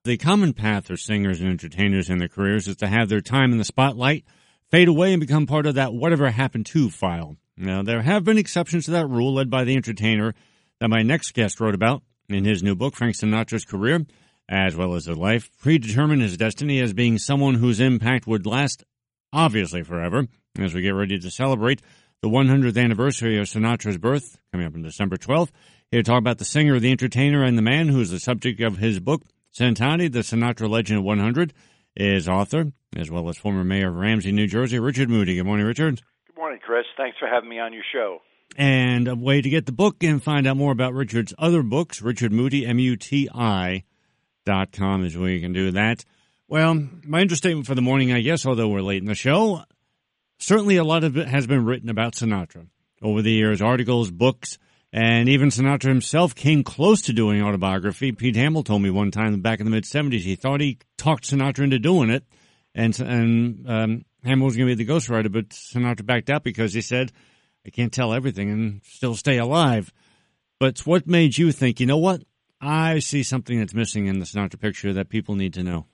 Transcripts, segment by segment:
The common path for singers and entertainers in their careers is to have their time in the spotlight fade away and become part of that whatever happened to file. Now, there have been exceptions to that rule, led by the entertainer that my next guest wrote about in his new book, Frank Sinatra's Career, as well as his life, predetermined his destiny as being someone whose impact would last, obviously, forever, as we get ready to celebrate the 100th anniversary of Sinatra's birth, coming up on December 12th. Here to talk about the singer, the entertainer, and the man who is the subject of his book, Santani, the Sinatra Legend of 100, is author, as well as former mayor of Ramsey, New Jersey, Richard Moody. Good morning, Richard. Good morning, Chris. Thanks for having me on your show. And a way to get the book and find out more about Richard's other books, Richard Moody, MUTI.com is where you can do that. Well, my understatement for the morning, I guess, although we're late in the show, certainly a lot of it has been written about Sinatra over the years, articles, books, and even Sinatra himself came close to doing autobiography. Pete Hamill told me one time back in the mid-'70s he thought he talked Sinatra into doing it, and Hamill was going to be the ghostwriter, but Sinatra backed out because he said, I can't tell everything and still stay alive. But what made you think, you know what, I see something that's missing in the Sinatra picture that people need to know?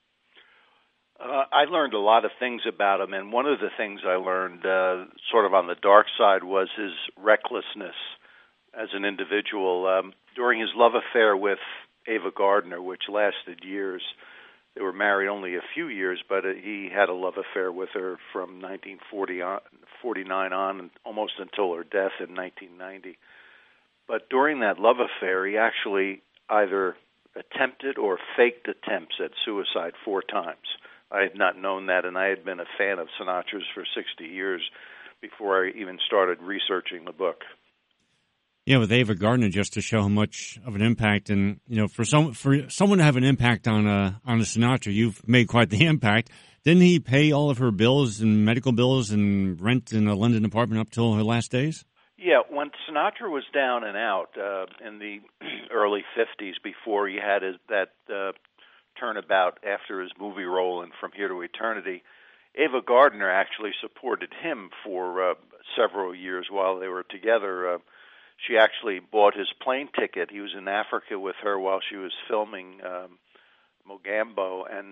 I learned a lot of things about him, and one of the things I learned sort of on the dark side was his recklessness as an individual. During his love affair with Ava Gardner, which lasted years, they were married only a few years, but he had a love affair with her from 1949 on, almost until her death in 1990. But during that love affair, he actually either attempted or faked attempts at suicide 4 times. I had not known that, and I had been a fan of Sinatra's for 60 years before I even started researching the book. Yeah, with Ava Gardner, just to show how much of an impact, and for someone to have an impact on a Sinatra, you've made quite the impact. Didn't he pay all of her bills and medical bills and rent in a London apartment up till her last days? Yeah, when Sinatra was down and out in the early 50s, before he had that turnabout after his movie role in From Here to Eternity, Ava Gardner actually supported him for several years while they were together. She actually bought his plane ticket. He was in Africa with her while she was filming Mogambo, and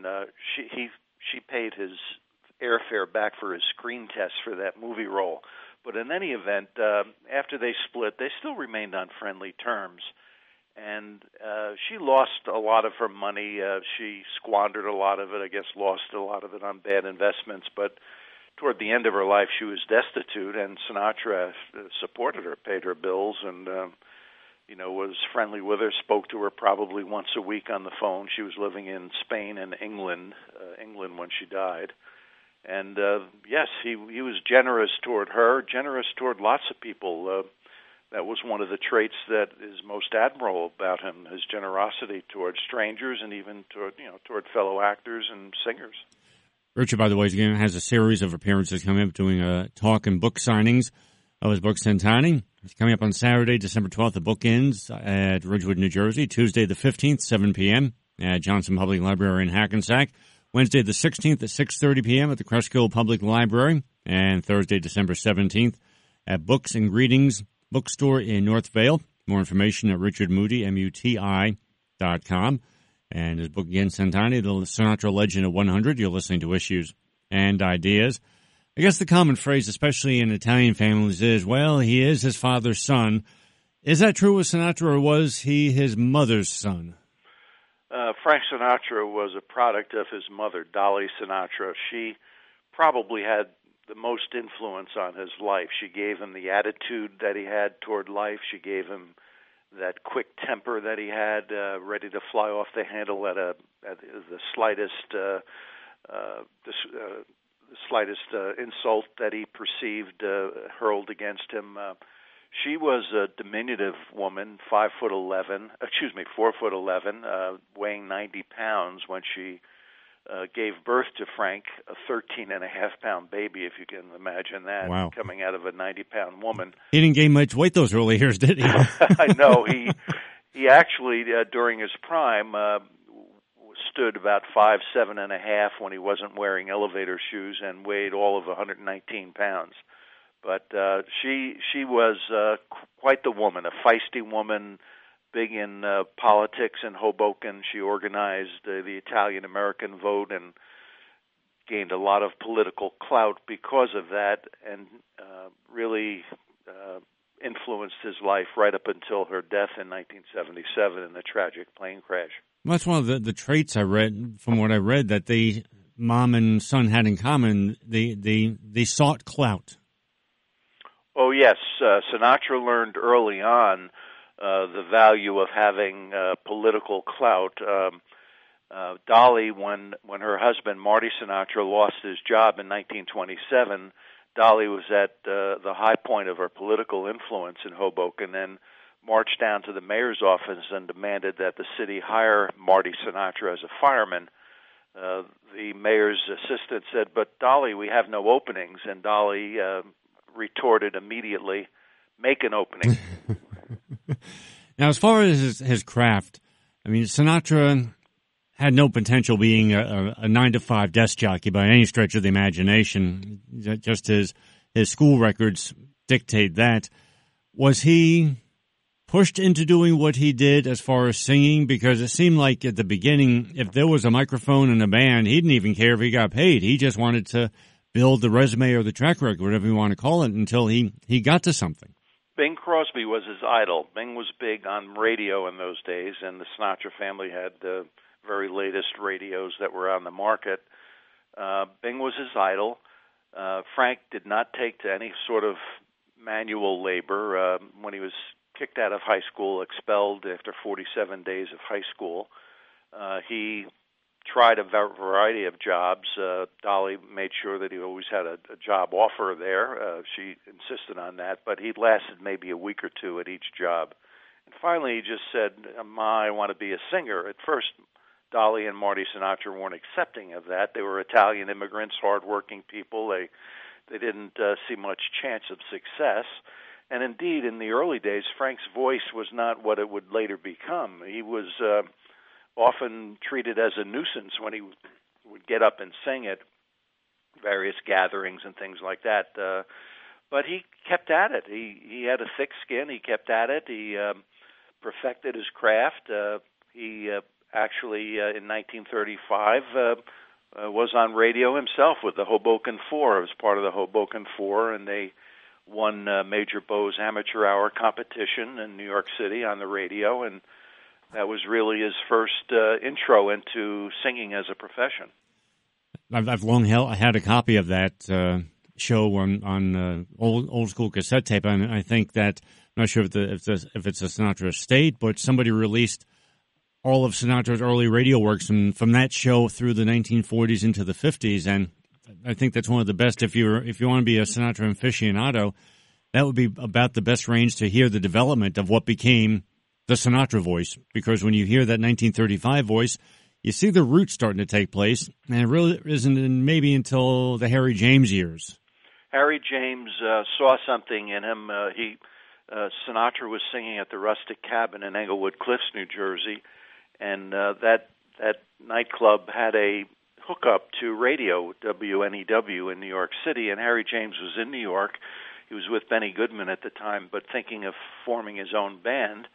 she paid his airfare back for his screen test for that movie role. But in any event, after they split, they still remained on friendly terms. And she lost a lot of her money. She squandered a lot of it, I guess lost a lot of it on bad investments. But toward the end of her life, she was destitute, and Sinatra supported her, paid her bills, and was friendly with her, spoke to her probably once a week on the phone. She was living in Spain and England when she died. And yes, he was generous toward her, generous toward lots of people. That was one of the traits that is most admirable about him, his generosity toward strangers and even toward fellow actors and singers. Richard, by the way, again, has a series of appearances coming up, doing talk and book signings of his book, Santani. It's coming up on Saturday, December 12th. The book ends at Ridgewood, New Jersey. Tuesday, the 15th, 7 p.m. at Johnson Public Library in Hackensack. Wednesday, the 16th at 6:30 p.m. at the Cresskill Public Library. And Thursday, December 17th at Books and Greetings Bookstore in North Vale. More information at Richard Moody, MUTI.com. And his book again, Santani, the Sinatra Legend of 100. You're listening to Issues and Ideas. I guess the common phrase, especially in Italian families, is, well, he is his father's son. Is that true with Sinatra, or was he his mother's son? Frank Sinatra was a product of his mother, Dolly Sinatra. She probably had the most influence on his life. She gave him the attitude that he had toward life. She gave him that quick temper that he had, ready to fly off the handle at the slightest insult that he perceived hurled against him. She was a diminutive woman, 4'11", weighing 90 pounds when she gave birth to Frank, a 13-and-a-half-pound baby, if you can imagine that. Wow. Coming out of a 90-pound woman. He didn't gain much weight those early years, did he? I know. He actually, during his prime, stood about 5'7.5" when he wasn't wearing elevator shoes and weighed all of 119 pounds. But she was quite the woman, a feisty woman, big in politics in Hoboken. She organized the Italian-American vote and gained a lot of political clout because of that, and really influenced his life right up until her death in 1977 in a tragic plane crash. Well, that's one of the traits I read, from what I read, that the mom and son had in common. They sought clout. Oh, yes. Sinatra learned early on the value of having political clout. Dolly, when her husband Marty Sinatra lost his job in 1927, Dolly was at the high point of her political influence in Hoboken and marched down to the mayor's office and demanded that the city hire Marty Sinatra as a fireman. The mayor's assistant said, "But Dolly, we have no openings," and Dolly retorted immediately, "Make an opening." Now, as far as his craft, I mean, Sinatra had no potential being a 9-to-5 desk jockey by any stretch of the imagination. Just his school records dictate that. Was he pushed into doing what he did as far as singing? Because it seemed like at the beginning, if there was a microphone and a band, he didn't even care if he got paid. He just wanted to build the resume or the track record, whatever you want to call it, until he got to something. Bing Crosby was his idol. Bing was big on radio in those days, and the Sinatra family had the very latest radios that were on the market. Bing was his idol. Frank did not take to any sort of manual labor. When he was kicked out of high school, expelled after 47 days of high school, he tried a variety of jobs. Dolly made sure that he always had a job offer there. She insisted on that, but he lasted maybe a week or two at each job. And finally he just said, "Ma, I want to be a singer." At first, Dolly and Marty Sinatra weren't accepting of that. They were Italian immigrants, hard-working people. They didn't see much chance of success. And indeed, in the early days, Frank's voice was not what it would later become. He was often treated as a nuisance when he would get up and sing at various gatherings and things like that. But he kept at it. He had a thick skin. He kept at it. He perfected his craft. He actually, in 1935, was on radio himself with the Hoboken Four. It was part of the Hoboken Four, and they won Major Bowes Amateur Hour competition in New York City on the radio, and that was really his first intro into singing as a profession. I've long had a copy of that show on old school cassette tape, and I think that, I'm not sure if it's a Sinatra estate, but somebody released all of Sinatra's early radio works from that show through the 1940s into the 50s, and I think that's one of the best. If you want to be a Sinatra aficionado, that would be about the best range to hear the development of what became the Sinatra voice, because when you hear that 1935 voice, you see the roots starting to take place, and it really isn't maybe until the Harry James years. Harry James saw something in him. Sinatra was singing at the Rustic Cabin in Englewood Cliffs, New Jersey, and that nightclub had a hookup to radio, WNEW in New York City, and Harry James was in New York. He was with Benny Goodman at the time, but thinking of forming his own band.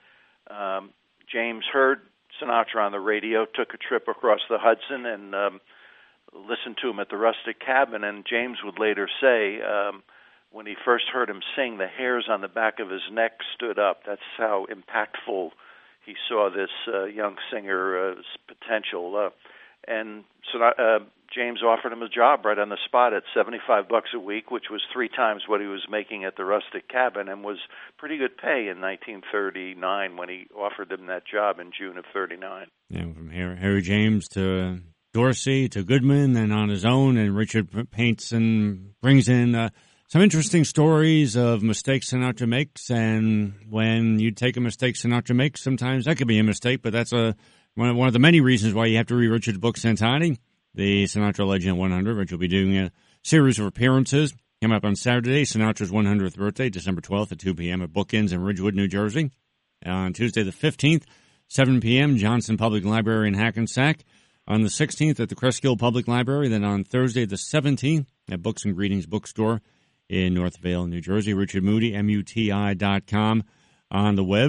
James heard Sinatra on the radio, took a trip across the Hudson, and listened to him at the Rustic Cabin. And James would later say, when he first heard him sing, the hairs on the back of his neck stood up. That's how impactful he saw this young singer's potential. And James offered him a job right on the spot at $75 a week, which was 3 times what he was making at the Rustic Cabin, and was pretty good pay in 1939 when he offered him that job in June of 39. Yeah, from Harry James to Dorsey to Goodman, and on his own, and Richard paints and brings in some interesting stories of mistakes Sinatra makes, and when you take a mistake Sinatra makes, sometimes that could be a mistake, but that's one of the many reasons why you have to read Richard's book, Santani, the Sinatra Legend 100, which will be doing a series of appearances coming up on Saturday, Sinatra's 100th birthday, December 12th at 2 p.m. at Bookends in Ridgewood, New Jersey. On Tuesday the 15th, 7 p.m., Johnson Public Library in Hackensack. On the 16th at the Cresskill Public Library. Then on Thursday the 17th at Books and Greetings Bookstore in North Vale, New Jersey. Richard Moody, MUTI.com on the web.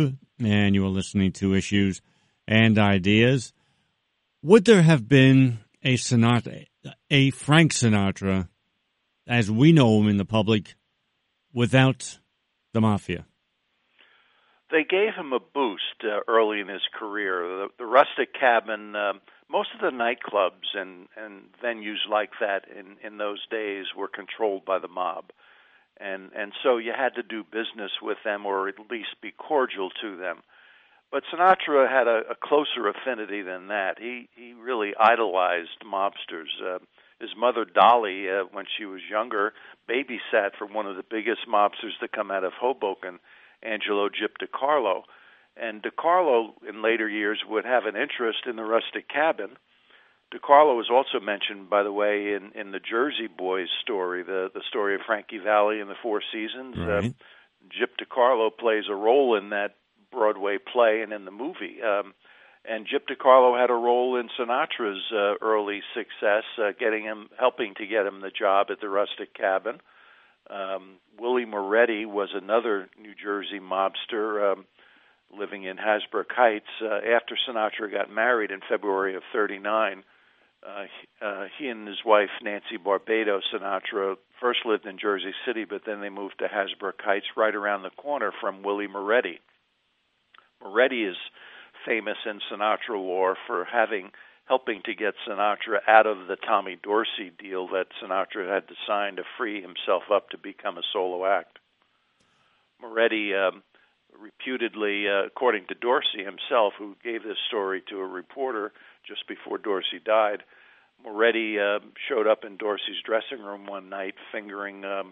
and you are listening to Issues and Ideas. Would there have been a Frank Sinatra, as we know him in the public, without the Mafia? They gave him a boost early in his career. The Rustic Cabin, most of the nightclubs and venues like that in those days were controlled by the mob. And so you had to do business with them or at least be cordial to them. But Sinatra had a closer affinity than that. He really idolized mobsters. His mother, Dolly, when she was younger, babysat for one of the biggest mobsters to come out of Hoboken, Angelo Gyp DeCarlo. And DeCarlo, in later years, would have an interest in the Rustic Cabin. DeCarlo was also mentioned, by the way, in the Jersey Boys story, the story of Frankie Valli and the Four Seasons. Right. Gyp DeCarlo plays a role in that Broadway play and in the movie. And Gyp DeCarlo had a role in Sinatra's early success, helping to get him the job at the Rustic Cabin. Willie Moretti was another New Jersey mobster living in Hasbrook Heights. After Sinatra got married in February of '39, he and his wife, Nancy Barbado Sinatra, first lived in Jersey City, but then they moved to Hasbrook Heights, right around the corner from Willie Moretti. Moretti is famous in Sinatra lore for helping to get Sinatra out of the Tommy Dorsey deal that Sinatra had to sign to free himself up to become a solo act. Moretti reputedly, according to Dorsey himself, who gave this story to a reporter just before Dorsey died, Moretti showed up in Dorsey's dressing room one night fingering a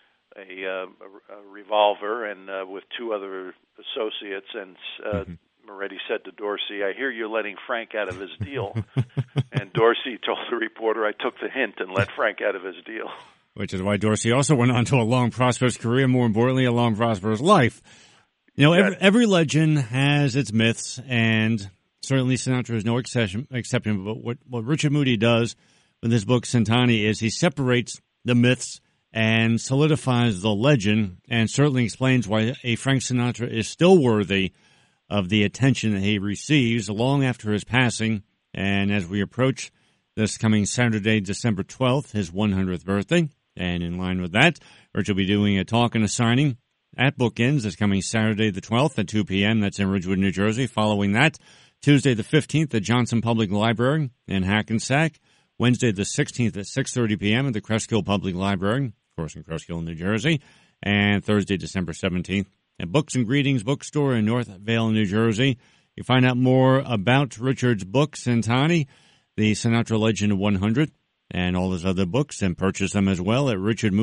revolver and with two other associates, and Moretti said to Dorsey, "I hear you're letting Frank out of his deal." And Dorsey told the reporter, "I took the hint and let Frank out of his deal." Which is why Dorsey also went on to a long, prosperous career, more importantly, a long, prosperous life. You know, every legend has its myths, and certainly Sinatra is no exception. But what Richard Moody does with his book, Centani, is he separates the myths and solidifies the legend, and certainly explains why a Frank Sinatra is still worthy of the attention that he receives long after his passing. And as we approach this coming Saturday, December 12th, his 100th birthday, and in line with that, Rich will be doing a talk and a signing at Bookends this coming Saturday the 12th at 2 p.m. That's in Ridgewood, New Jersey. Following that, Tuesday the 15th at Johnson Public Library in Hackensack. Wednesday the 16th at 6:30 p.m. at the Cresskill Public Library, of course, in Cresskill, New Jersey. And Thursday, December 17th at Books and Greetings Bookstore in North Vale, New Jersey. You find out more about Richard's book, Centani, The Sinatra Legend of 100, and all his other books, and purchase them as well at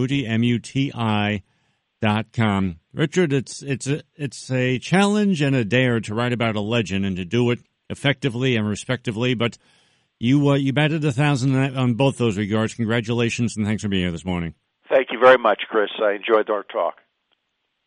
richardmoody.com. Richard, it's a challenge and a dare to write about a legend and to do it effectively and respectively, but you batted 1,000 on both those regards. Congratulations, and thanks for being here this morning. Thank you very much, Chris. I enjoyed our talk.